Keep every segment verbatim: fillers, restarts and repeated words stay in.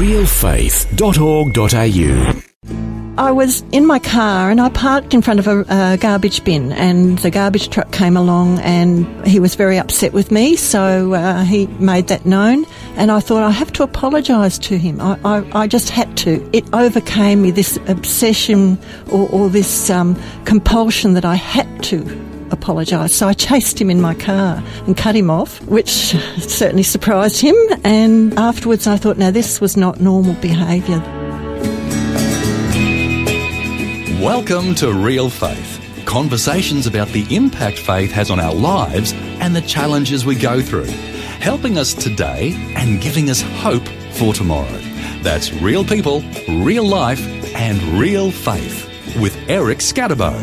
real faith dot org dot a u. I was in my car and I parked in front of a, a garbage bin, and the garbage truck came along and he was very upset with me, so uh, he made that known, and I thought I have to apologise to him. I, I, I just had to. It overcame me, this obsession or, or this um, compulsion that I had to apologise. So I chased him in my car and cut him off, which certainly surprised him, and afterwards I thought, now this was not normal behaviour. Welcome to Real Faith, conversations about the impact faith has on our lives and the challenges we go through, helping us today and giving us hope for tomorrow. That's real people, real life and real faith with Eric Scatterbo.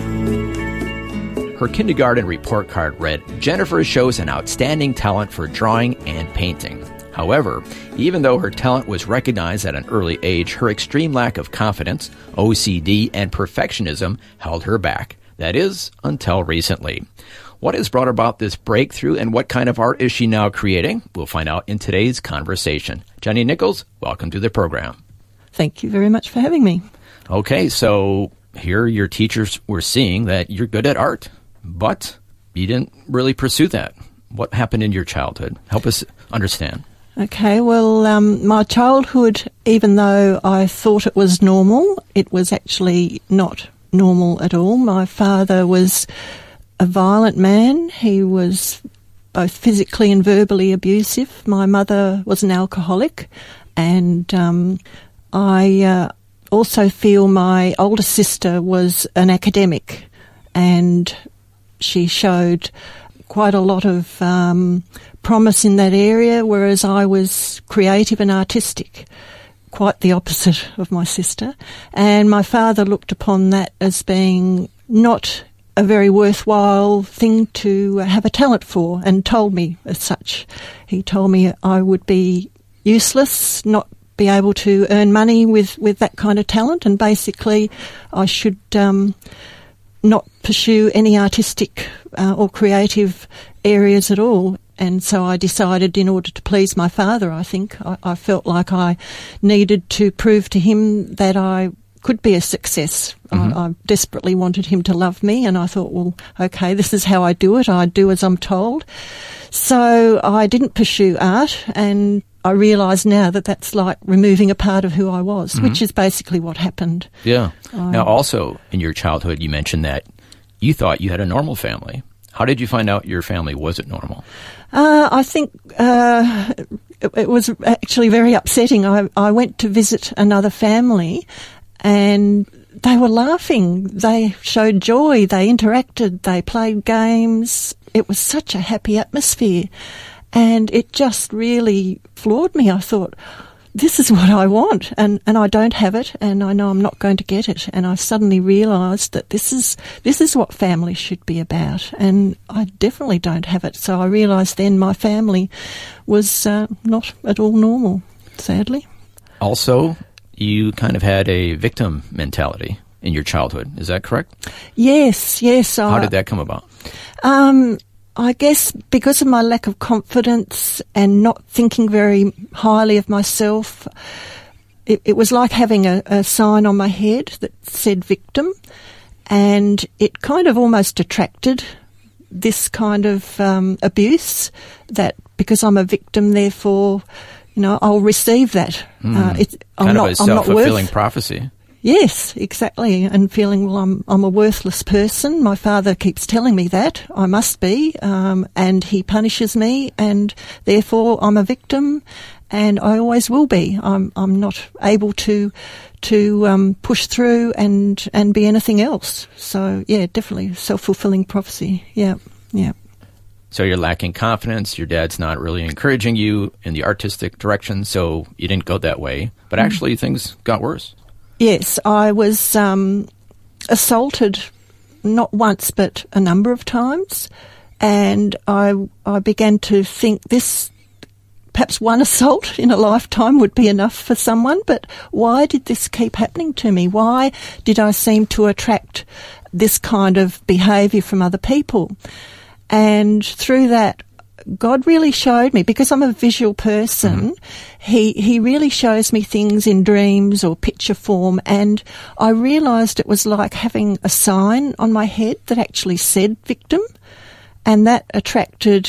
Her kindergarten report card read, "Jennifer shows an outstanding talent for drawing and painting." However, even though her talent was recognized at an early age, her extreme lack of confidence, O C D, and perfectionism held her back. That is, until recently. What has brought about this breakthrough and what kind of art is she now creating? We'll find out in today's conversation. Jenny Nichols, welcome to the program. Thank you very much for having me. Okay, so here your teachers were seeing that you're good at art, but you didn't really pursue that. What happened in your childhood? Help us understand. Okay, well, um, my childhood, even though I thought it was normal, it was actually not normal at all. My father was a violent man. He was both physically and verbally abusive. My mother was an alcoholic, and um, I uh, also feel my older sister was an academic, and she showed quite a lot of um, promise in that area, whereas I was creative and artistic, quite the opposite of my sister. And my father looked upon that as being not a very worthwhile thing to have a talent for, and told me as such. He told me I would be useless, not be able to earn money with, with that kind of talent, and basically I should um, not pursue any artistic uh, or creative areas at all. And so I decided, in order to please my father, I think, I, I felt like I needed to prove to him that I could be a success. Mm-hmm. I, I desperately wanted him to love me, and I thought, well, okay, this is how I do it. I do as I'm told. So I didn't pursue art, and I realise now that that's like removing a part of who I was, mm-hmm. which is basically what happened. Yeah. Um, now, also, in your childhood, you mentioned that you thought you had a normal family. How did you find out your family wasn't normal? Uh, I think uh, it, it was actually very upsetting. I, I went to visit another family, and they were laughing. They showed joy. They interacted. They played games. It was such a happy atmosphere. And it just really floored me. I thought, this is what I want, and, and I don't have it, and I know I'm not going to get it. And I suddenly realised that this is this is what family should be about, and I definitely don't have it. So I realised then my family was uh, not at all normal, sadly. Also, you kind of had a victim mentality in your childhood. Is that correct? Yes, yes. How I, did that come about? Um, I guess because of my lack of confidence and not thinking very highly of myself, it, it was like having a, a sign on my head that said victim, and it kind of almost attracted this kind of um, abuse, that because I'm a victim, therefore, you know, I'll receive that. Mm. Uh, it, I'm kind not, of a I'm not self-fulfilling worth, prophecy. Yes, exactly, and feeling, well, I'm I'm a worthless person. My father keeps telling me that I must be, um, and he punishes me, and therefore I'm a victim, and I always will be. I'm I'm not able to to um, push through and and be anything else. So yeah, definitely self-fulfilling prophecy. Yeah, yeah. So you're lacking confidence. Your dad's not really encouraging you in the artistic direction, so you didn't go that way. But Mm. actually, things got worse. Yes, I was um, assaulted not once but a number of times, and I I began to think this, perhaps one assault in a lifetime would be enough for someone, but why did this keep happening to me? Why did I seem to attract this kind of behaviour from other people? And through that, God really showed me, because I'm a visual person, mm-hmm. he, he really shows me things in dreams or picture form, and I realised it was like having a sign on my head that actually said victim, and that attracted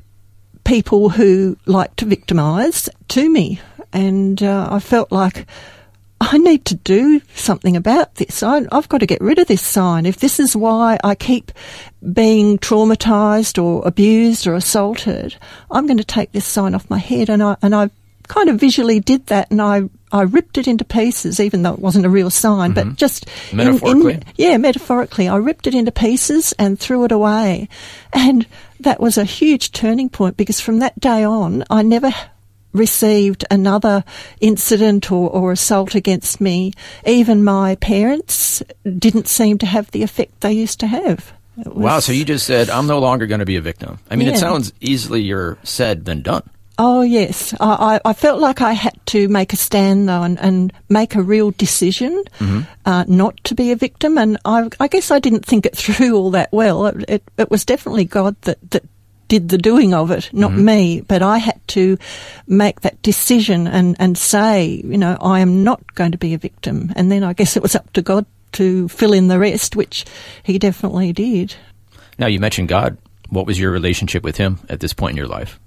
people who like to victimise to me. And uh, I felt like I need to do something about this. I, I've got to get rid of this sign. If this is why I keep being traumatised or abused or assaulted, I'm going to take this sign off my head. And I and I kind of visually did that, and I, I ripped it into pieces, even though it wasn't a real sign, mm-hmm. but just metaphorically. In, in, yeah, metaphorically, I ripped it into pieces and threw it away, and that was a huge turning point, because from that day on, I never received another incident or, or assault against me. Even my parents didn't seem to have the effect they used to have. Was, wow, so you just said, I'm no longer going to be a victim. I mean, yeah. It sounds easier said than done. Oh, yes. I, I felt like I had to make a stand, though, and, and make a real decision mm-hmm. uh, not to be a victim. And I, I guess I didn't think it through all that well. It, it, it was definitely God that, that did the doing of it, not mm-hmm. me. But I had to make that decision and, and say, you know, I am not going to be a victim. And then I guess it was up to God to fill in the rest, which he definitely did. Now, you mentioned God. What was your relationship with him at this point in your life?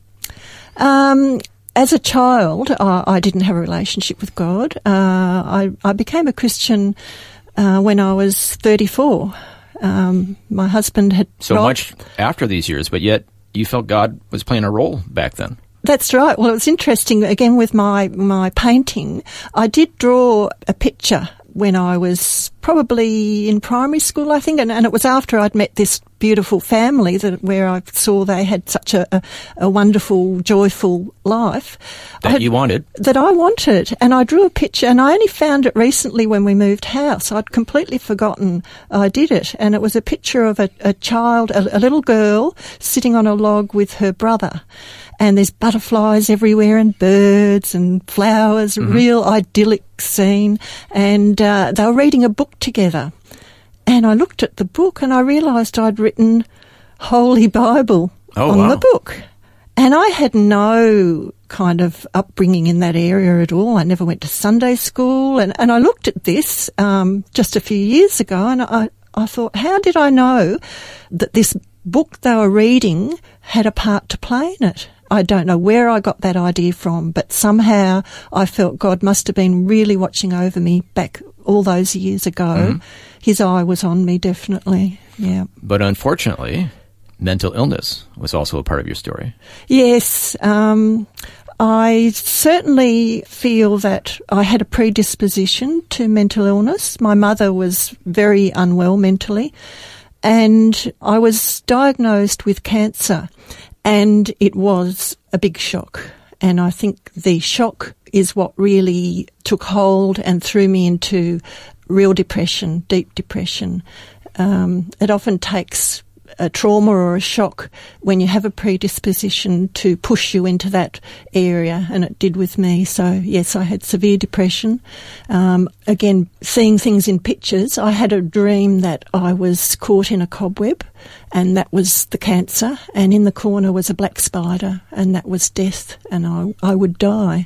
Um, as a child, I, I didn't have a relationship with God. Uh, I, I became a Christian uh, when I was thirty-four. Um, my husband had... So robbed. Much after these years, but yet you felt God was playing a role back then. That's right. Well, it was interesting, again, with my, my painting. I did draw a picture when I was probably in primary school, I think, and, and it was after I'd met this beautiful family that where I saw they had such a, a, a wonderful, joyful life. That had, you wanted. That I wanted. And I drew a picture, and I only found it recently when we moved house. I'd completely forgotten I did it. And it was a picture of a, a child, a, a little girl, sitting on a log with her brother. And there's butterflies everywhere and birds and flowers, mm-hmm. real idyllic scene. And uh, they were reading a book together. And I looked at the book and I realised I'd written Holy Bible oh, on wow. the book. And I had no kind of upbringing in that area at all. I never went to Sunday school. And, and I looked at this um, just a few years ago, and I, I thought, how did I know that this book they were reading had a part to play in it? I don't know where I got that idea from, but somehow I felt God must have been really watching over me back all those years ago. Mm-hmm. His eye was on me, definitely, yeah. But unfortunately, mental illness was also a part of your story. Yes, um, I certainly feel that I had a predisposition to mental illness. My mother was very unwell mentally, and I was diagnosed with cancer. And it was a big shock. And I think the shock is what really took hold and threw me into real depression, deep depression. Um, it often takes a trauma or a shock when you have a predisposition to push you into that area, and it did with me. So, yes, I had severe depression. Um, again, seeing things in pictures, I had a dream that I was caught in a cobweb, and that was the cancer, and in the corner was a black spider, and that was death, and I, I would die.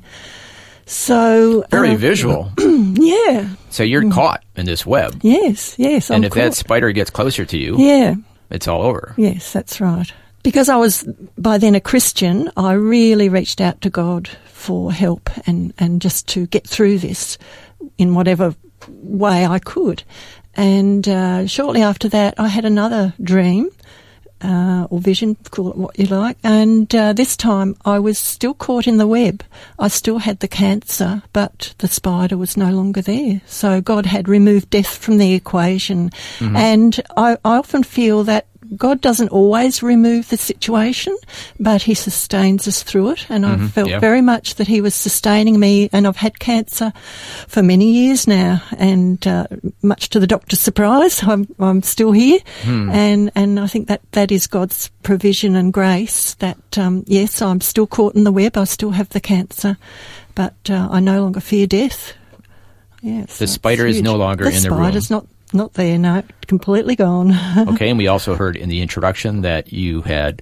So very uh, visual. Yeah. So you're mm. caught in this web. Yes, yes. And I'm if caught. that spider gets closer to you, yeah, it's all over. Yes, that's right. Because I was by then a Christian, I really reached out to God for help and, and just to get through this in whatever way I could. And uh, shortly after that, I had another dream. Uh, or vision, call it what you like. And uh, this time I was still caught in the web. I still had the cancer, but the spider was no longer there. So God had removed death from the equation. Mm-hmm. And I, I often feel that God doesn't always remove the situation, but he sustains us through it. And mm-hmm. I've felt yeah. very much that he was sustaining me, and I've had cancer for many years now. And uh, much to the doctor's surprise, I'm, I'm still here. Hmm. And, and I think that that is God's provision and grace that, um, yes, I'm still caught in the web. I still have the cancer, but uh, I no longer fear death. Yes, the spider is no longer the in the room. The spider's not Not there, no, completely gone. Okay, and we also heard in the introduction that you had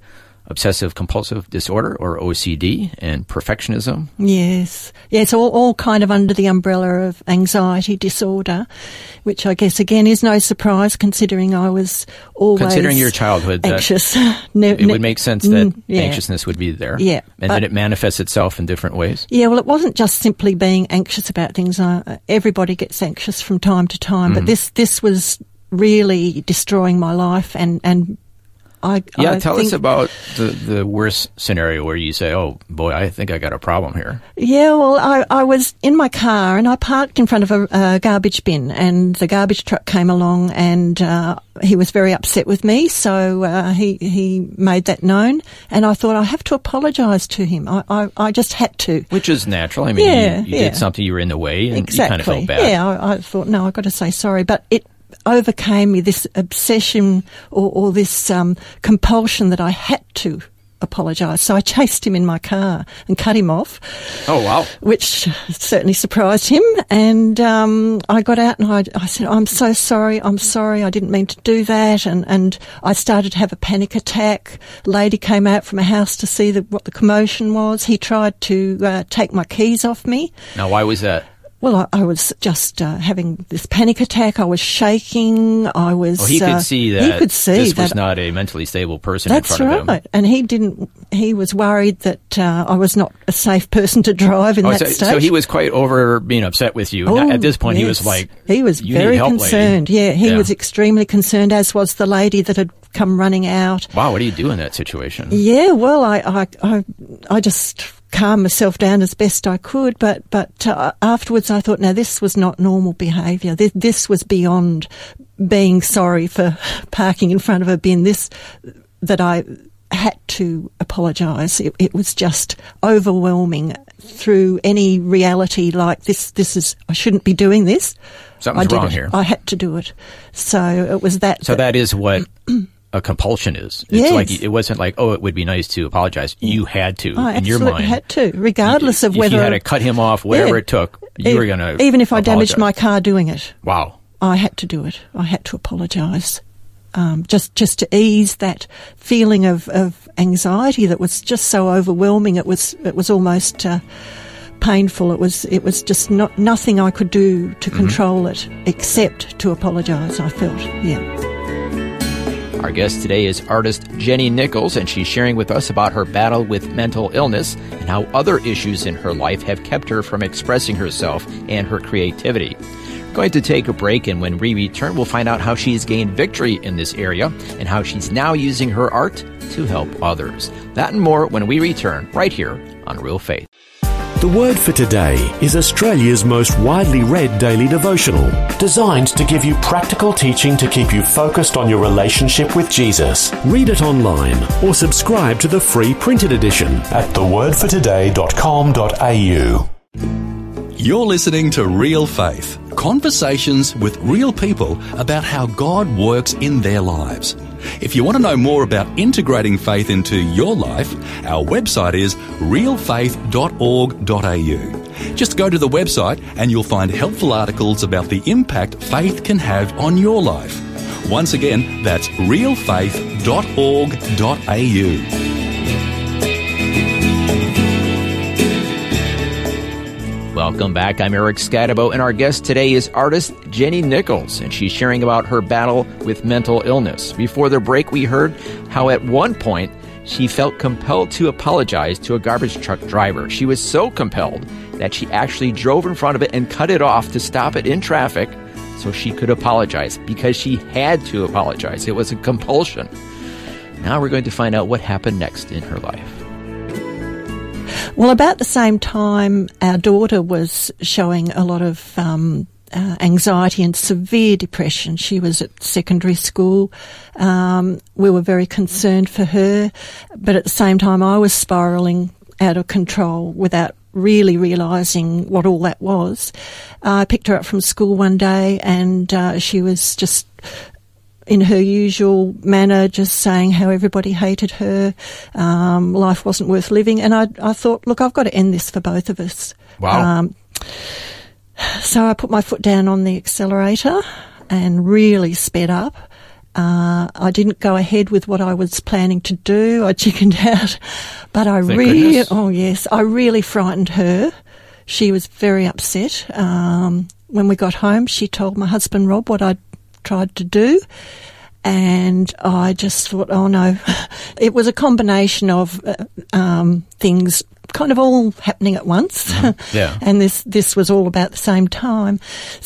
obsessive compulsive disorder, or O C D, and perfectionism. Yes. Yeah, it's all, all kind of under the umbrella of anxiety disorder, which I guess, again, is no surprise considering I was always Considering your childhood, anxious. ne- it would make sense that mm, yeah. anxiousness would be there. Yeah. And then it manifests itself in different ways. Yeah, well, it wasn't just simply being anxious about things. Uh, everybody gets anxious from time to time, mm-hmm. but this, this was really destroying my life and, and I, yeah, I tell think, us about the, the worst scenario where you say, oh, boy, I think I got a problem here. Yeah, well, I, I was in my car and I parked in front of a, a garbage bin and the garbage truck came along and uh, he was very upset with me, so uh, he, he made that known and I thought I have to apologise to him. I, I, I just had to. Which is natural. I mean, yeah, you, you yeah. did something, you were in the way and exactly. you kind of felt bad. Yeah, I, I thought, no, I've got to say sorry, but it overcame me, this obsession or, or this um, compulsion that I had to apologise. So I chased him in my car and cut him off. Oh, wow. Which certainly surprised him. And um, I got out and I, I said, I'm so sorry, I'm sorry, I didn't mean to do that. And, and I started to have a panic attack. A lady came out from a house to see the, what the commotion was. He tried to uh, take my keys off me. Now, why was that? Well, I, I was just uh, having this panic attack. I was shaking. I was. Well, he could uh, see that he could see this that was not a mentally stable person that's in front right. of him. And he didn't. He was worried that uh, I was not a safe person to drive in oh, that so, stage. so he was quite over being upset with you. Oh, Now, at this point, yes. he was like, he was you very need help, concerned. lady. Yeah, he Yeah. was extremely concerned, as was the lady that had come running out. Wow, what do you do in that situation? Yeah, well, I, I, I, I just calm myself down as best I could, but but uh, afterwards I thought, no, this was not normal behaviour. This, this was beyond being sorry for parking in front of a bin. This that I had to apologise. It, it was just overwhelming through any reality. Like this, this is I shouldn't be doing this. Something's I did wrong it. here. I had to do it. So it was that. So that is what a compulsion is. It's yes. like it wasn't like, oh, it would be nice to apologize. You had to I in your absolutely mind. had to, regardless you, of if whether you had to cut him off, whatever Yeah. it took. You e- were going to even if I damaged apologize. my car doing it. Wow. I had to do it. I had to apologise. Um, just, just to ease that feeling of, of anxiety that was just so overwhelming. It was, it was almost uh, painful. It was, it was just not nothing I could do to mm-hmm. control it except to apologise. I felt, yeah. Our guest today is artist Jenny Nichols, and she's sharing with us about her battle with mental illness and how other issues in her life have kept her from expressing herself and her creativity. We're going to take a break, and when we return, we'll find out how she's gained victory in this area and how she's now using her art to help others. That and more when we return right here on Real Faith. The Word for Today is Australia's most widely read daily devotional, designed to give you practical teaching to keep you focused on your relationship with Jesus. Read it online or subscribe to the free printed edition at the word for today dot com dot a u. You're listening to Real Faith, conversations with real people about how God works in their lives. If you want to know more about integrating faith into your life, our website is real faith dot org dot a u. Just go to the website and you'll find helpful articles about the impact faith can have on your life. Once again, that's real faith dot org dot a u. Welcome back. I'm Eric Scatabo, and our guest today is artist Jenny Nichols, and she's sharing about her battle with mental illness. Before the break, we heard how at one point she felt compelled to apologize to a garbage truck driver. She was so compelled that she actually drove in front of it and cut it off to stop it in traffic so she could apologize, because she had to apologize. It was a compulsion. Now we're going to find out what happened next in her life. Well, about the same time, our daughter was showing a lot of um, uh, anxiety and severe depression. She was at secondary school. Um, we were very concerned for her, but at the same time, I was spiralling out of control without really realising what all that was. Uh, I picked her up from school one day, and uh, she was just in her usual manner, just saying how everybody hated her, um, life wasn't worth living. And I, I thought, look, I've got to end this for both of us. Wow. Um, so I put my foot down on the accelerator and really sped up. Uh, I didn't go ahead with what I was planning to do. I chickened out. But I Thank really, goodness. oh yes, I really frightened her. She was very upset. Um, when we got home, she told my husband, Rob, what I'd tried to do. And I just thought, oh no. It was a combination of uh, um, things kind of all happening at once. Mm-hmm. Yeah. And this, this was all about the same time.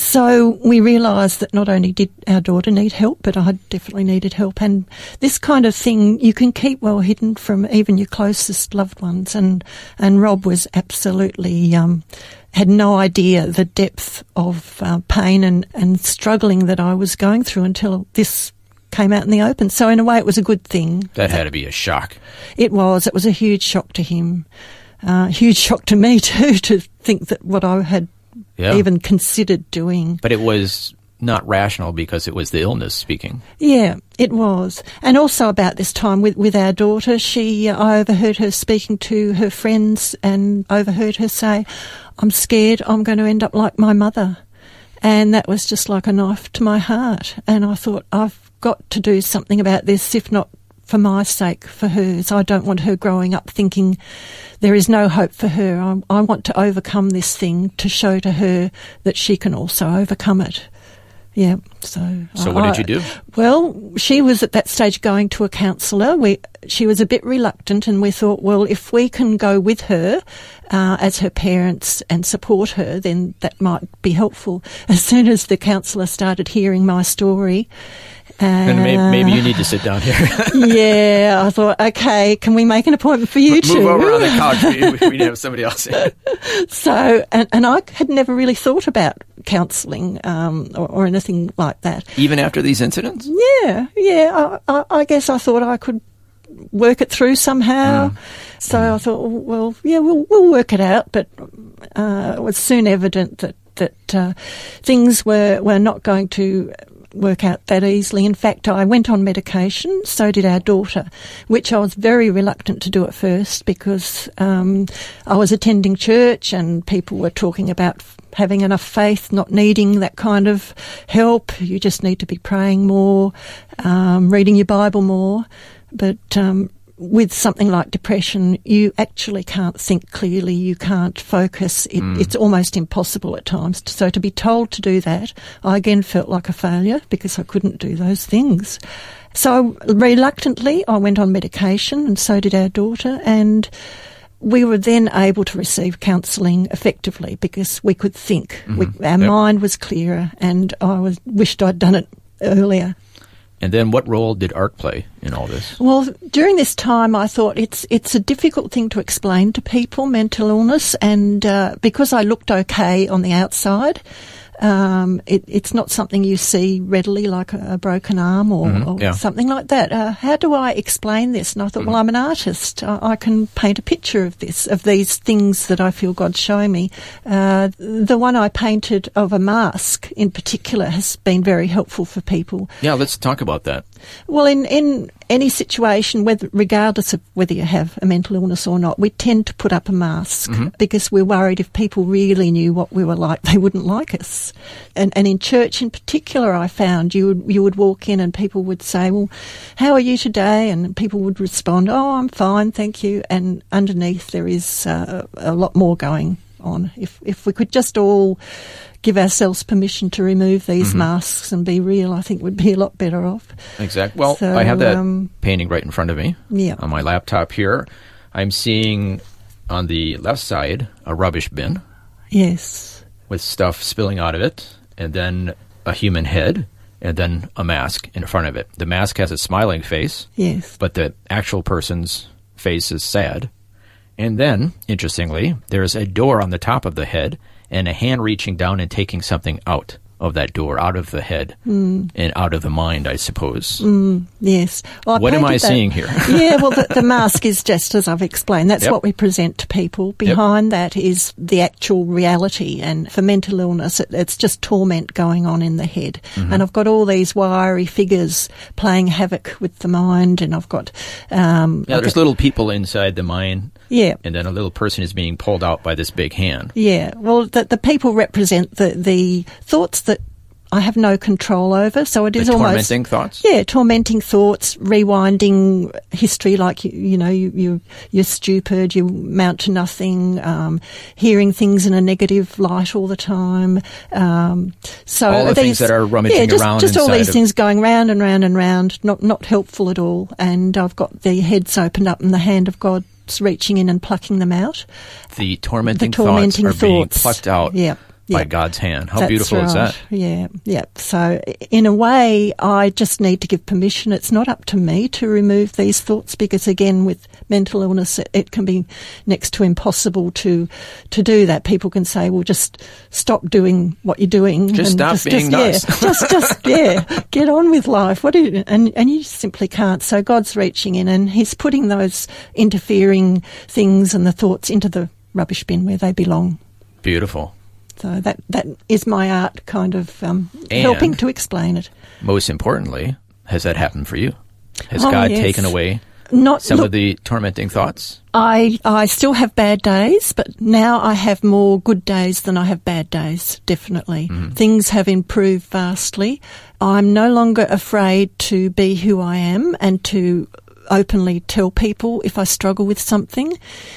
So we realised that not only did our daughter need help, but I definitely needed help. And this kind of thing you can keep well hidden from even your closest loved ones. And, and Rob was absolutely, um, had no idea the depth of uh, pain and, and struggling that I was going through until this came out in the open. So in a way it was a good thing. That had to be a shock. It was. It was a huge shock to him. Uh, huge shock to me too, to think that what I had Yeah. even considered doing. But it was not rational because it was the illness speaking. Yeah, it was. And also about this time with, with our daughter, she, I overheard her speaking to her friends and overheard her say, I'm scared I'm going to end up like my mother. And that was just like a knife to my heart. And I thought, I've got to do something about this, if not for my sake, for hers. I don't want her growing up thinking there is no hope for her. I, I want to overcome this thing to show to her that she can also overcome it. Yeah, so... So I, what did you do? Well, she was at that stage going to a counsellor. We, she was a bit reluctant, and we thought, well, if we can go with her uh, as her parents and support her, then that might be helpful. As soon as the counsellor started hearing my story... And maybe, maybe you need to sit down here. Yeah, I thought, okay, can we make an appointment for you Move two? over on the couch. We, we'd have somebody else in. So, and, and I had never really thought about counselling um, or, or anything like that. Even after these incidents? Yeah, yeah. I, I, I guess I thought I could work it through somehow. Mm. So Mm. I thought, well, yeah, we'll we'll work it out. But uh, it was soon evident that that uh, things were were not going to work out that easily. In fact, I went on medication, so did our daughter, which I was very reluctant to do at first because um, I was attending church and people were talking about having enough faith, not needing that kind of help. You just need to be praying more, um, reading your Bible more. But um, with something like depression, you actually can't think clearly, you can't focus. It, mm. It's almost impossible at times. So to be told to do that, I again felt like a failure because I couldn't do those things. So reluctantly, I went on medication, and so did our daughter, and we were then able to receive counselling effectively because we could think. Mm-hmm. We, our yep. mind was clearer, and I was wished I'd done it earlier. And then what role did art play in all this? Well, during this time I thought it's it's a difficult thing to explain to people, mental illness, and uh, because I looked okay on the outside, um, it, it's not something you see readily, like a, a broken arm or, mm-hmm. or yeah. something like that. Uh, how do I explain this? And I thought, mm-hmm. well, I'm an artist. I, I can paint a picture of this, of these things that I feel God's showing me. Uh, the one I painted of a mask in particular has been very helpful for people. Yeah, let's talk about that. Well, in, in any situation, whether, regardless of whether you have a mental illness or not, we tend to put up a mask mm-hmm. because we're worried if people really knew what we were like, they wouldn't like us. And, and in church in particular, I found you would, you would walk in and people would say, well, how are you today? And people would respond, oh, I'm fine, thank you. And underneath there is uh, a lot more going on. If, if we could just all give ourselves permission to remove these mm-hmm. masks and be real, I think we'd be a lot better off. Exactly. Well, so, I have that um, painting right in front of me yeah. on my laptop here. I'm seeing on the left side a rubbish bin. Yes. With stuff spilling out of it, and then a human head, and then a mask in front of it. The mask has a smiling face. Yes. But the actual person's face is sad. And then, interestingly, there's a door on the top of the head and a hand reaching down and taking something out of that door, out of the head mm. and out of the mind, I suppose. Mm, yes. Well, what am I that. seeing here? Yeah, well, the, the mask is just as I've explained. That's yep. what we present to people. Behind yep. that is the actual reality. And for mental illness, it, it's just torment going on in the head. Mm-hmm. And I've got all these wiry figures playing havoc with the mind. And I've got... Um, yeah, there's got, little people inside the mind. Yeah. And then a little person is being pulled out by this big hand. Yeah. Well, the, the people represent the, the thoughts that I have no control over. So it The is almost tormenting thoughts? Yeah, tormenting thoughts, rewinding history, like you, you know, you, you you're stupid, you amount to nothing, um, hearing things in a negative light all the time. Um, so all the these, things that are rummaging yeah, just, around just all inside these of- things going round and round and round, not not helpful at all. And I've got the heads opened up and the hand of God's reaching in and plucking them out. The tormenting, The tormenting thoughts are being thoughts. plucked out Yeah. by Yeah. God's hand. How That's beautiful is right. that? Yeah, yeah. So in a way, I just need to give permission. It's not up to me to remove these thoughts because, again, with mental illness, it, it can be next to impossible to to do that. People can say, "Well, just stop doing what you're doing. Just and stop just, being just, nuts." Yeah, just, just, yeah, get on with life." What do you, and and you simply can't. So God's reaching in and He's putting those interfering things and the thoughts into the rubbish bin where they belong. Beautiful. So that, that is my art kind of um, And- helping to explain it. Most importantly, has that happened for you? Has Oh, God yes. taken away Not some look, of the tormenting thoughts? I I still have bad days, but now I have more good days than I have bad days, definitely. Mm-hmm. Things have improved vastly. I'm no longer afraid to be who I am and to openly tell people if I struggle with something.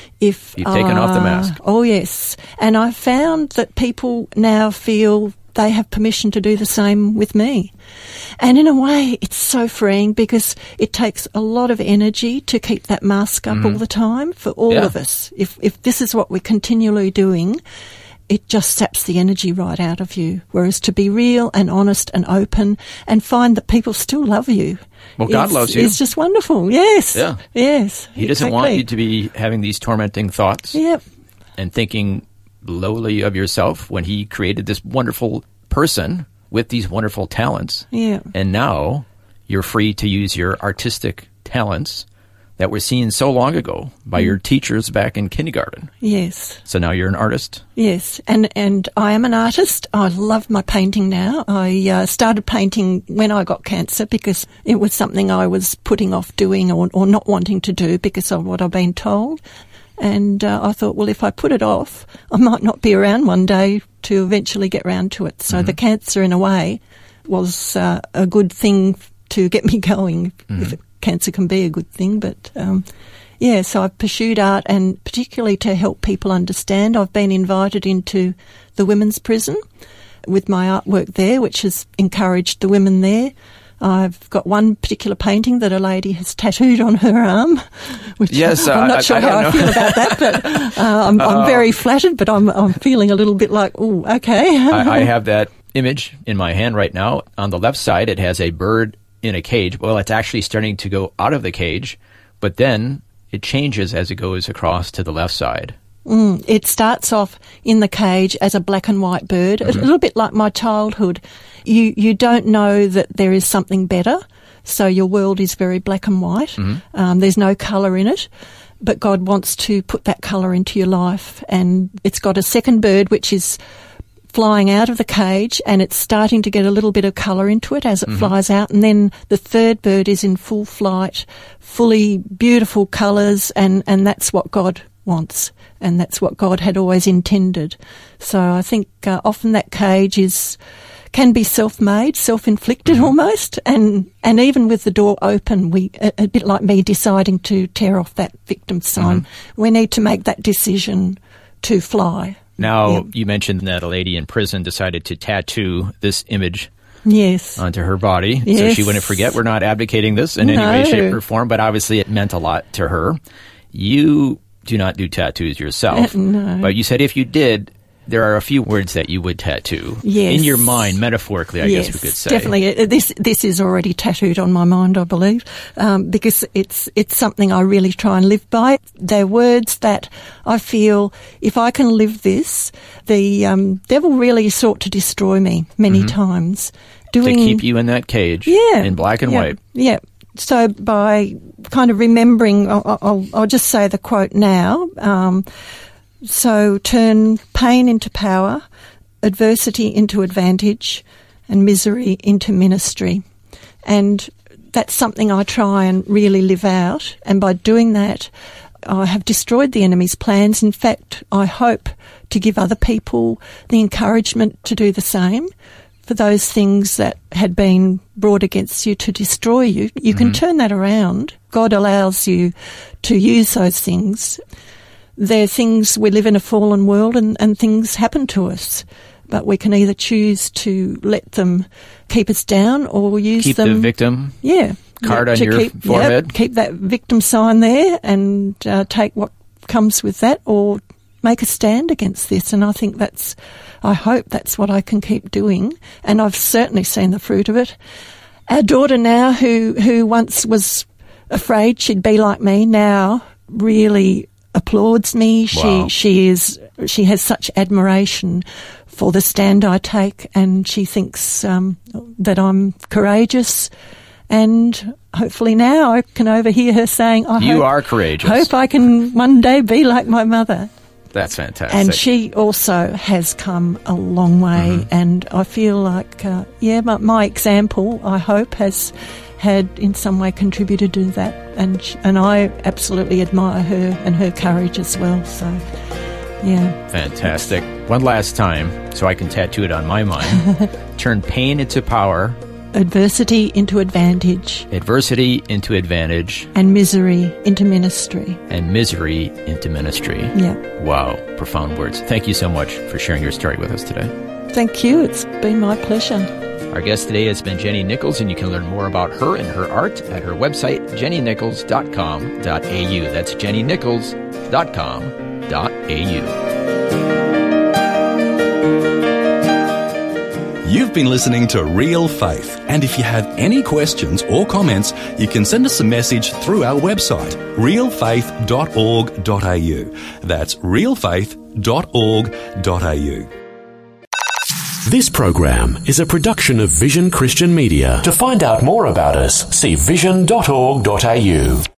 If You've taken off the uh, mask. Oh, yes. And I've found that people now feel they have permission to do the same with me. And in a way, it's so freeing because it takes a lot of energy to keep that mask up all the time for all Yeah. of us. If if this is what we're continually doing, it just saps the energy right out of you. Whereas to be real and honest and open and find that people still love you. Well, God is- loves you. It's just wonderful. Yes. Yeah. Yes. He doesn't want you to be having these tormenting thoughts Yep. and thinking lowly of yourself when He created this wonderful person with these wonderful talents. Yeah. And now you're free to use your artistic talents that were seen so long ago by your teachers back in kindergarten. Yes. So now you're an artist. Yes, and and I am an artist. I love my painting now. I uh, started painting when I got cancer because it was something I was putting off doing or, or not wanting to do because of what I've been told. And uh, I thought, well, if I put it off, I might not be around one day to eventually get round to it. So Mm-hmm. the cancer, in a way, was uh, a good thing to get me going, Mm-hmm. if it, cancer can be a good thing. But, um, yeah, so I've pursued art and particularly to help people understand. I've been invited into the women's prison with my artwork there, which has encouraged the women there. I've got one particular painting that a lady has tattooed on her arm, which Yes, I'm uh, not I- sure I don't how I know. feel about that, but uh, I'm, I'm very flattered, but I'm, I'm feeling a little bit like, oh, okay. I, I have that image in my hand right now. On the left side, it has a bird in a cage. Well, it's actually starting to go out of the cage, but then it changes as it goes across to the left side. Mm, it starts off in the cage as a black and white bird, Mm-hmm. a little bit like my childhood. You you don't know that there is something better, so your world is very black and white. Mm-hmm. Um, there's no colour in it, but God wants to put that colour into your life. And it's got a second bird which is flying out of the cage, and it's starting to get a little bit of colour into it as it Mm-hmm. flies out. And then the third bird is in full flight, fully beautiful colours, and, and that's what God wants, and that's what God had always intended. So I think uh, often that cage is can be self-made, self-inflicted Mm-hmm. almost, and and even with the door open, we a, a bit like me deciding to tear off that victim sign, Mm-hmm. we need to make that decision to fly. Now, Yep. you mentioned that a lady in prison decided to tattoo this image Yes. onto her body so Yes. she wouldn't forget. We're not advocating this in any way, No. shape, or form, but obviously it meant a lot to her. You do not do tattoos yourself, Uh, no. but you said if you did, there are a few words that you would tattoo. Yes. In your mind, metaphorically, I yes, guess we could say. definitely. Uh, This this is already tattooed on my mind, I believe, um, because it's it's something I really try and live by. They're words that I feel if I can live this, the um, devil really sought to destroy me many times. Doing To keep you in that cage yeah, in black and yeah, white. Yeah. So by kind of remembering, I'll, I'll, I'll just say the quote now. Um, so turn pain into power, adversity into advantage, and misery into ministry. And that's something I try and really live out. And by doing that, I have destroyed the enemy's plans. In fact, I hope to give other people the encouragement to do the same, for those things that had been brought against you to destroy you, you mm-hmm. can turn that around. God allows you to use those things. They're things, we live in a fallen world and, and things happen to us. But we can either choose to let them keep us down or use keep them... Keep the victim yeah, card yeah, on your keep, forehead? Yeah, keep that victim sign there and uh, take what comes with that, or make a stand against this. And I think that's... I hope that's what I can keep doing. And I've certainly seen the fruit of it. Our daughter now, who, who once was afraid she'd be like me, now really applauds me. Wow. She she is she has such admiration for the stand I take, and she thinks um, that I'm courageous. And hopefully now I can overhear her saying, I You hope, are courageous. hope I can one day be like my mother. That's fantastic. And she also has come a long way, mm-hmm. and I feel like, uh, yeah, my, my example, I hope, has had in some way contributed to that, and she, and I absolutely admire her and her courage as well, so, yeah. Fantastic. One last time, so I can tattoo it on my mind. Turn pain into power. Adversity into advantage. Adversity into advantage. And misery into ministry. And misery into ministry. Yeah. Wow, profound words. Thank you so much for sharing your story with us today. Thank you. It's been my pleasure. Our guest today has been Jenny Nichols, and you can learn more about her and her art at her website, jenny nichols dot com dot a u. That's jenny nichols dot com dot a u. You've been listening to Real Faith, and if you have any questions or comments, you can send us a message through our website, real faith dot org dot a u. That's real faith dot org dot a u. This program is a production of Vision Christian Media. To find out more about us, see vision dot org dot a u.